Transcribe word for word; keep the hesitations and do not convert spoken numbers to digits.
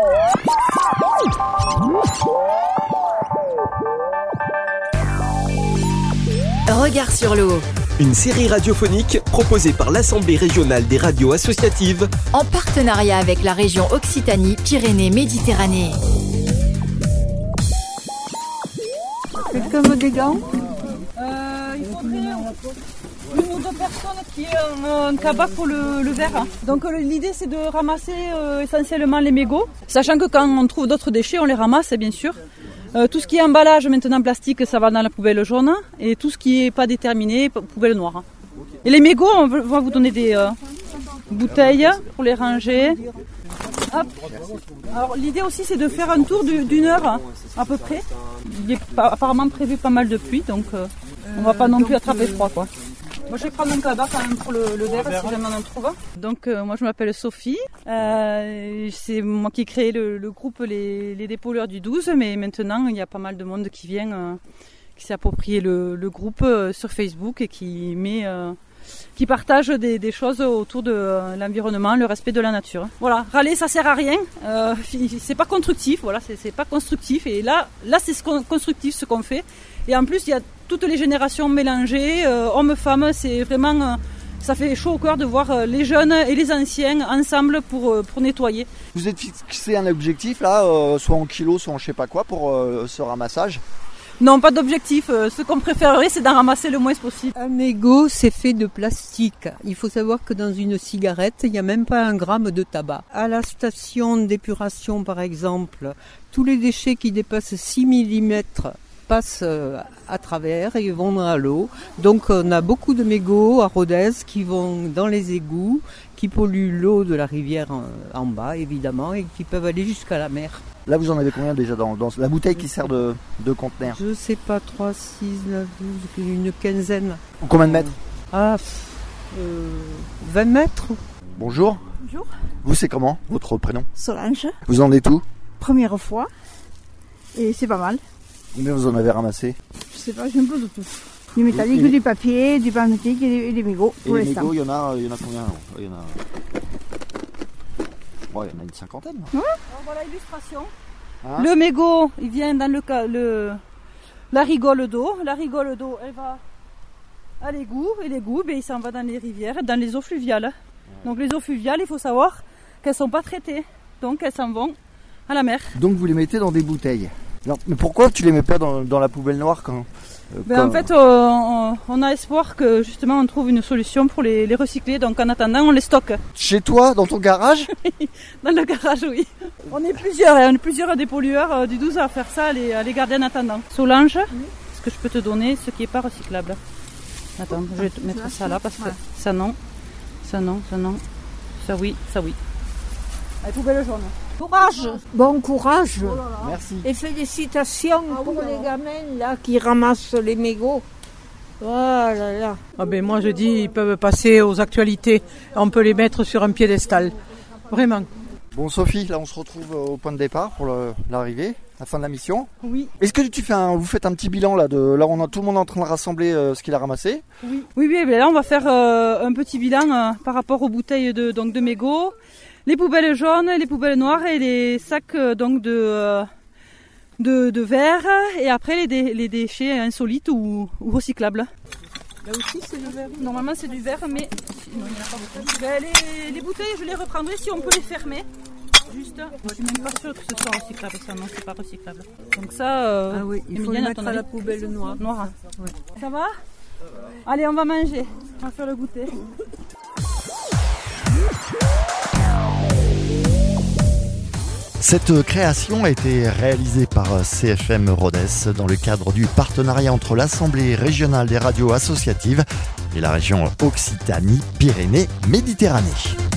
Regard sur l'eau. Une série radiophonique proposée par l'Assemblée régionale des radios associatives en partenariat avec la région Occitanie-Pyrénées-Méditerranée. Quelqu'un veut des gants ? euh, Il faudrait une ou deux personnes qui aient un, un cabas pour le, le verre. Donc l'idée c'est de ramasser euh, essentiellement les mégots, sachant que quand on trouve d'autres déchets, on les ramasse bien sûr. Euh, tout ce qui est emballage maintenant plastique, ça va dans la poubelle jaune, et tout ce qui n'est pas déterminé, poubelle noire. Et les mégots, on va vous donner des euh, bouteilles pour les ranger. Hop. Alors l'idée aussi c'est de faire un tour d'une heure à peu près. Il est apparemment prévu pas mal de pluie, donc euh, on ne va pas non plus attraper froid, quoi. Moi je vais prendre un cabas quand même pour le, le verre si jamais on en trouve. Donc euh, moi je m'appelle Sophie, euh, c'est moi qui ai créé le, le groupe Les, les Dépollueurs du douze, mais maintenant il y a pas mal de monde qui vient, euh, qui s'est approprié le, le groupe euh, sur Facebook et qui met, euh, qui partage des, des choses autour de euh, l'environnement, le respect de la nature. Voilà, râler ça sert à rien, euh, c'est pas constructif, voilà, c'est, c'est pas constructif et là, là c'est ce qu'on, constructif ce qu'on fait. Et en plus il y a toutes les générations mélangées, euh, hommes, femmes, c'est vraiment, euh, ça fait chaud au cœur de voir euh, les jeunes et les anciens ensemble pour, euh, pour nettoyer. Vous êtes fixé un objectif là, euh, soit en kilos, soit en je sais pas quoi pour euh, ce ramassage ? Non, pas d'objectif. Euh, ce qu'on préférerait, c'est d'en ramasser le moins possible. Un mégot, c'est fait de plastique. Il faut savoir que dans une cigarette, il n'y a même pas un gramme de tabac. À la station d'épuration, par exemple, tous les déchets qui dépassent six millimètres passent à travers et vont dans l'eau. Donc on a beaucoup de mégots à Rodez qui vont dans les égouts, qui polluent l'eau de la rivière en bas évidemment et qui peuvent aller jusqu'à la mer. Là vous en avez combien déjà dans, dans la bouteille qui sert de, de conteneur ? Je sais pas, trois, six, neuf, douze, une quinzaine. Combien de mètres ? Ah, euh, vingt mètres. Bonjour. Bonjour. Vous c'est comment votre prénom ? Solange. Vous en êtes où ? Première fois. Et c'est pas mal. Combien vous en avez ramassé ? Je sais pas, j'ai un peu de tout. Du métallique, et, et, du papier, du plastique et des, et des mégots. Et les mégots, il y en a, il y en a combien ? Il y en a... Ouais, il y en a une cinquantaine. Ouais. Alors voilà l'illustration. Hein ? Le mégot, il vient dans le, le la rigole d'eau. La rigole d'eau, elle va à l'égout. Et l'égout, ben, il s'en va dans les rivières, dans les eaux fluviales. Ouais. Donc les eaux fluviales, il faut savoir qu'elles ne sont pas traitées. Donc elles s'en vont à la mer. Donc vous les mettez dans des bouteilles. Non, mais pourquoi tu les mets pas dans, dans la poubelle noire quand, euh, ben quand... En fait, euh, on, on a espoir que justement on trouve une solution pour les, les recycler. Donc en attendant, on les stocke. Chez toi, dans ton garage ? Dans le garage, oui. On est plusieurs, hein, on est plusieurs dépollueurs euh, du douze à faire ça, à les, à les garder en attendant. Solange, oui. Est-ce que je peux te donner ce qui n'est pas recyclable ? Attends, je vais te mettre ça là parce que ouais. ça non, ça non, ça non, ça oui, ça oui. Allez, poubelle jaune. Courage, bon courage. Oh là là. Merci. Et félicitations ah, pour oui, les gamins là qui ramassent les mégots. Voilà. Là. Ah ben moi je dis ils peuvent passer aux actualités. On peut les mettre sur un piédestal. Vraiment. Bon Sophie, là on se retrouve au point de départ pour le, l'arrivée, la fin de la mission. Oui. Est-ce que tu fais un, vous faites un petit bilan là de là on a tout le monde est en train de rassembler euh, ce qu'il a ramassé ? Oui. Oui oui, mais là on va faire euh, un petit bilan euh, par rapport aux bouteilles de donc de mégots. Les poubelles jaunes, les poubelles noires et les sacs euh, donc de, euh, de, de verre et après les, dé, les déchets insolites ou, ou recyclables. Là aussi c'est du verre. Normalement c'est du verre mais non, il n'y en a pas beaucoup. Ben, les, les bouteilles je les reprendrai si on peut les fermer. Juste, je suis même pas sûre que ce soit recyclable ça, non c'est pas recyclable. Donc ça, euh, ah oui, il faut Emilienne, le mettre à la poubelle noire. noire. Ouais. Ça va ? Allez on va manger, on va faire le goûter. Cette création a été réalisée par C F M Rodez dans le cadre du partenariat entre l'Assemblée régionale des radios associatives et la région Occitanie-Pyrénées-Méditerranée.